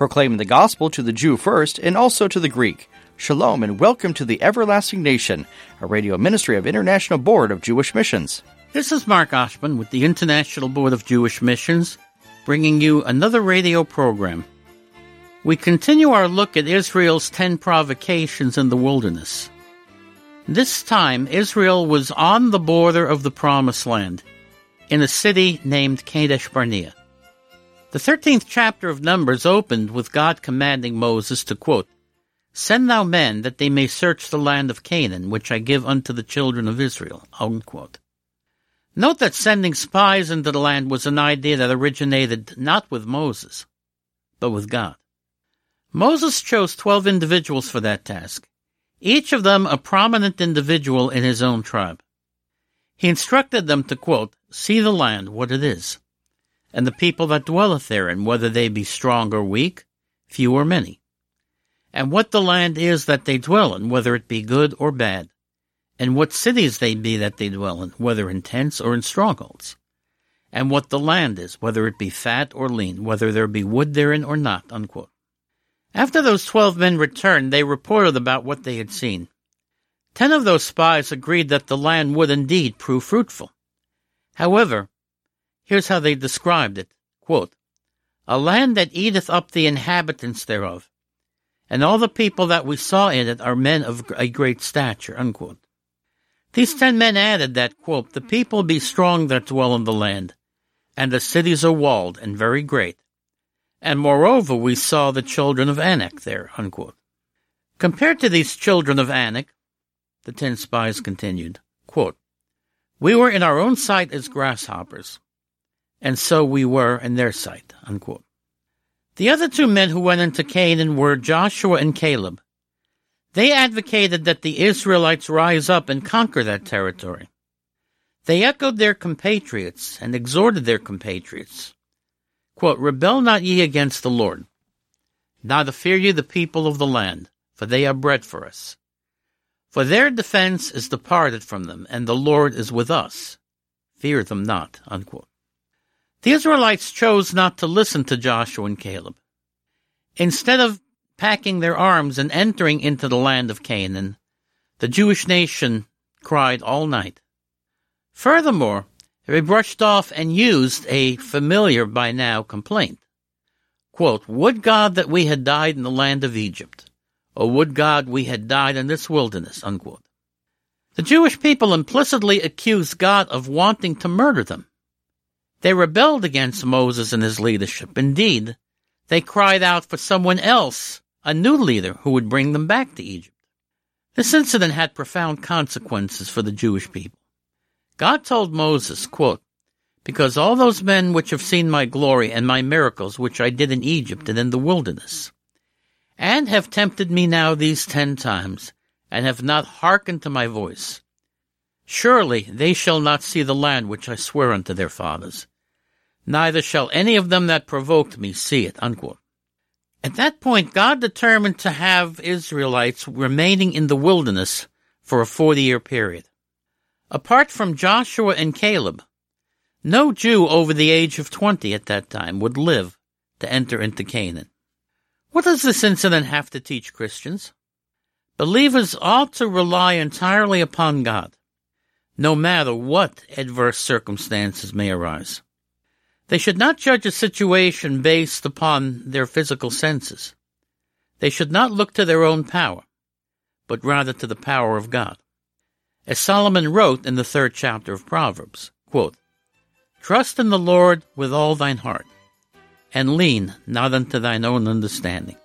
proclaiming the gospel to the Jew first and also to the Greek. Shalom and welcome to the Everlasting Nation, a radio ministry of International Board of Jewish Missions. This is Mark Oshman with the International Board of Jewish Missions, bringing you another radio program. We continue our look at Israel's 10 provocations in the wilderness. This time, Israel was on the border of the Promised Land, in a city named Kadesh Barnea. The 13th chapter of Numbers opened with God commanding Moses to, quote, "Send thou men that they may search the land of Canaan, which I give unto the children of Israel," unquote. Note that sending spies into the land was an idea that originated not with Moses, but with God. Moses chose 12 individuals for that task, each of them a prominent individual in his own tribe. He instructed them to, quote, "See the land, what it is, and the people that dwelleth therein, whether they be strong or weak, few or many, and what the land is that they dwell in, whether it be good or bad, and what cities they be that they dwell in, whether in tents or in strongholds, and what the land is, whether it be fat or lean, whether there be wood therein or not," unquote. After those 12 men returned, they reported about what they had seen. 10 of those spies agreed that the land would indeed prove fruitful. However, here's how they described it, quote, "A land that eateth up the inhabitants thereof, and all the people that we saw in it are men of a great stature," unquote. These 10 men added that, quote, "The people be strong that dwell in the land, and the cities are walled and very great. And moreover, we saw the children of Anak there," unquote. Compared to these children of Anak, the 10 spies continued, quote, "We were in our own sight as grasshoppers, and so we were in their sight," unquote. The other 2 men who went into Canaan were Joshua and Caleb. They advocated that the Israelites rise up and conquer that territory. They echoed their compatriots and exhorted their compatriots, quote, "Rebel not ye against the Lord, neither fear ye the people of the land, for they are bread for us. For their defense is departed from them, and the Lord is with us. Fear them not," unquote. The Israelites chose not to listen to Joshua and Caleb. Instead of packing their arms and entering into the land of Canaan, the Jewish nation cried all night. Furthermore, they brushed off and used a familiar by now complaint. Quote, "Would God that we had died in the land of Egypt, or would God we had died in this wilderness," unquote. The Jewish people implicitly accused God of wanting to murder them. They rebelled against Moses and his leadership. Indeed, they cried out for someone else, a new leader who would bring them back to Egypt. This incident had profound consequences for the Jewish people. God told Moses, quote, "Because all those men which have seen my glory and my miracles which I did in Egypt and in the wilderness, and have tempted me now these 10 times, and have not hearkened to my voice, surely they shall not see the land which I swear unto their fathers, neither shall any of them that provoked me see it," unquote. At that point, God determined to have Israelites remaining in the wilderness for a 40-year period. Apart from Joshua and Caleb, no Jew over the age of 20 at that time would live to enter into Canaan. What does this incident have to teach Christians? Believers ought to rely entirely upon God, no matter what adverse circumstances may arise. They should not judge a situation based upon their physical senses. They should not look to their own power, but rather to the power of God. As Solomon wrote in the 3rd chapter of Proverbs, quote, "Trust in the Lord with all thine heart, and lean not unto thine own understanding.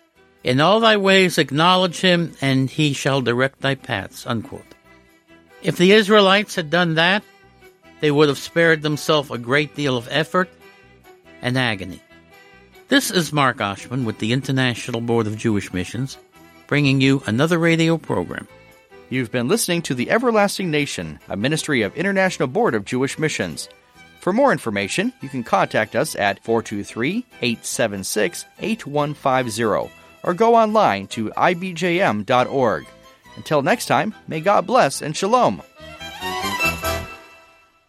In all thy ways acknowledge him, and he shall direct thy paths," unquote. If the Israelites had done that, they would have spared themselves a great deal of effort and agony. This is Mark Oshman with the International Board of Jewish Missions, bringing you another radio program. You've been listening to The Everlasting Nation, a ministry of International Board of Jewish Missions. For more information, you can contact us at 423-876-8150 or go online to ibjm.org. Until next time, may God bless and shalom.